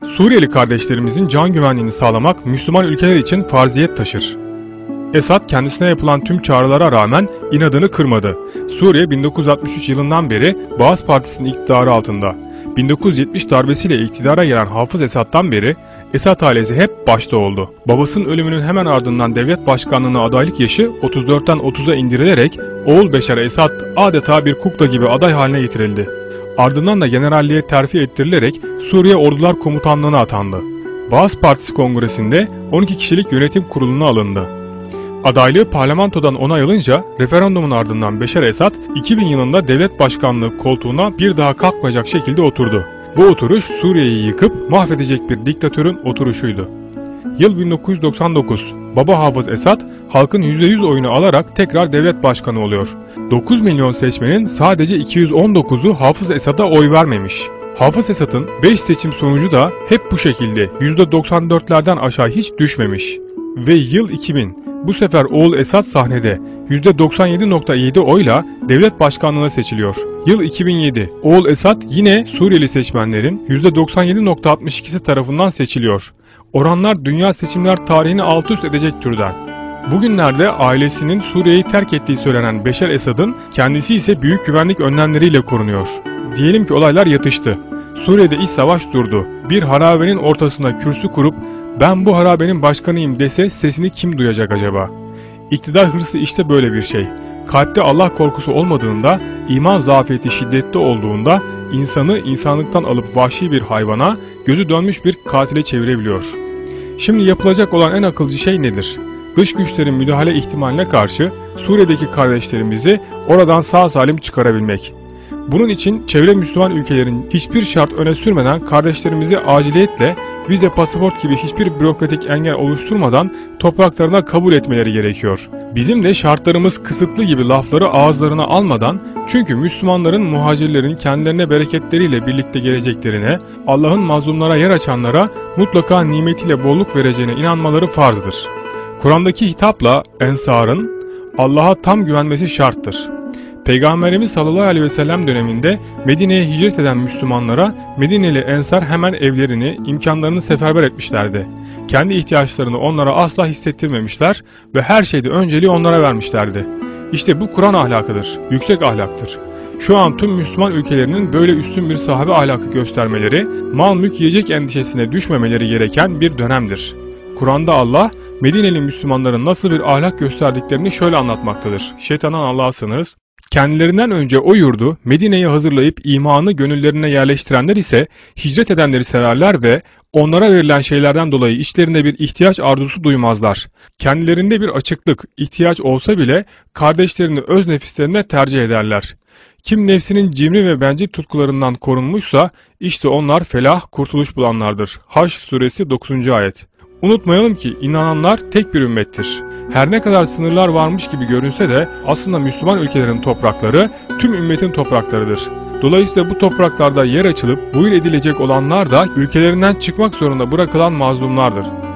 Suriyeli kardeşlerimizin can güvenliğini sağlamak Müslüman ülkeler için farziyet taşır. Esad kendisine yapılan tüm çağrılara rağmen inadını kırmadı. Suriye 1963 yılından beri Baas Partisi'nin iktidarı altında. 1970 darbesiyle iktidara gelen Hafız Esad'dan beri Esad ailesi hep başta oldu. Babasının ölümünün hemen ardından devlet başkanlığına adaylık yaşı 34'ten 30'a indirilerek oğul Beşar Esad adeta bir kukla gibi aday haline getirildi. Ardından da generalliğe terfi ettirilerek Suriye Ordular Komutanlığı'na atandı. Baas Partisi Kongresi'nde 12 kişilik yönetim kuruluna alındı. Adaylığı parlamentodan onay alınca referandumun ardından Beşar Esad 2000 yılında devlet başkanlığı koltuğuna bir daha kalkmayacak şekilde oturdu. Bu oturuş Suriye'yi yıkıp mahvedecek bir diktatörün oturuşuydu. Yıl 1999. Baba Hafız Esad halkın %100 oyunu alarak tekrar devlet başkanı oluyor. 9 milyon seçmenin sadece 219'u Hafız Esad'a oy vermemiş. Hafız Esad'ın 5 seçim sonucu da hep bu şekilde %94'lerden aşağı hiç düşmemiş. Ve yıl 2000. Bu sefer oğul Esad sahnede %97.7 oyla devlet başkanlığına seçiliyor. Yıl 2007. Oğul Esad yine Suriyeli seçmenlerin %97.62'si tarafından seçiliyor. Oranlar dünya seçimler tarihini alt üst edecek türden. Bugünlerde ailesinin Suriye'yi terk ettiği söylenen Beşar Esad'ın kendisi ise büyük güvenlik önlemleriyle korunuyor. Diyelim ki olaylar yatıştı. Suriye'de iç savaş durdu. Bir harabenin ortasına kürsü kurup "Ben bu harabenin başkanıyım" dese sesini kim duyacak acaba? İktidar hırsı işte böyle bir şey. Kalpte Allah korkusu olmadığında, iman zafiyeti şiddetli olduğunda insanı insanlıktan alıp vahşi bir hayvana, gözü dönmüş bir katile çevirebiliyor. Şimdi yapılacak olan en akılcı şey nedir? Dış güçlerin müdahale ihtimaline karşı Suriye'deki kardeşlerimizi oradan sağ salim çıkarabilmek. Bunun için çevre Müslüman ülkelerin hiçbir şart öne sürmeden kardeşlerimizi aciliyetle vize, pasaport gibi hiçbir bürokratik engel oluşturmadan topraklarına kabul etmeleri gerekiyor. Bizim de şartlarımız kısıtlı gibi lafları ağızlarına almadan, çünkü Müslümanların muhacirlerin kendilerine bereketleriyle birlikte geleceklerine, Allah'ın mazlumlara yer açanlara mutlaka nimetiyle bolluk vereceğine inanmaları farzdır. Kur'an'daki hitapla Ensar'ın Allah'a tam güvenmesi şarttır. Peygamberimiz sallallahu aleyhi ve sellem döneminde Medine'ye hicret eden Müslümanlara Medineli Ensar hemen evlerini, imkanlarını seferber etmişlerdi. Kendi ihtiyaçlarını onlara asla hissettirmemişler ve her şeyde önceliği onlara vermişlerdi. İşte bu Kur'an ahlakıdır, yüksek ahlaktır. Şu an tüm Müslüman ülkelerinin böyle üstün bir sahabe ahlakı göstermeleri, mal mülk yiyecek endişesine düşmemeleri gereken bir dönemdir. Kur'an'da Allah, Medineli Müslümanların nasıl bir ahlak gösterdiklerini şöyle anlatmaktadır. Şeytandan Allah'a sığınırız. Kendilerinden önce o yurdu Medine'yi hazırlayıp imanı gönüllerine yerleştirenler ise hicret edenleri severler ve onlara verilen şeylerden dolayı içlerinde bir ihtiyaç arzusu duymazlar. Kendilerinde bir açıklık, ihtiyaç olsa bile kardeşlerini öz nefislerine tercih ederler. Kim nefsinin cimri ve bencil tutkularından korunmuşsa işte onlar felah, kurtuluş bulanlardır. Haşr suresi 9. ayet. Unutmayalım ki inananlar tek bir ümmettir. Her ne kadar sınırlar varmış gibi görünse de aslında Müslüman ülkelerin toprakları tüm ümmetin topraklarıdır. Dolayısıyla bu topraklarda yer açılıp buyur edilecek olanlar da ülkelerinden çıkmak zorunda bırakılan mazlumlardır.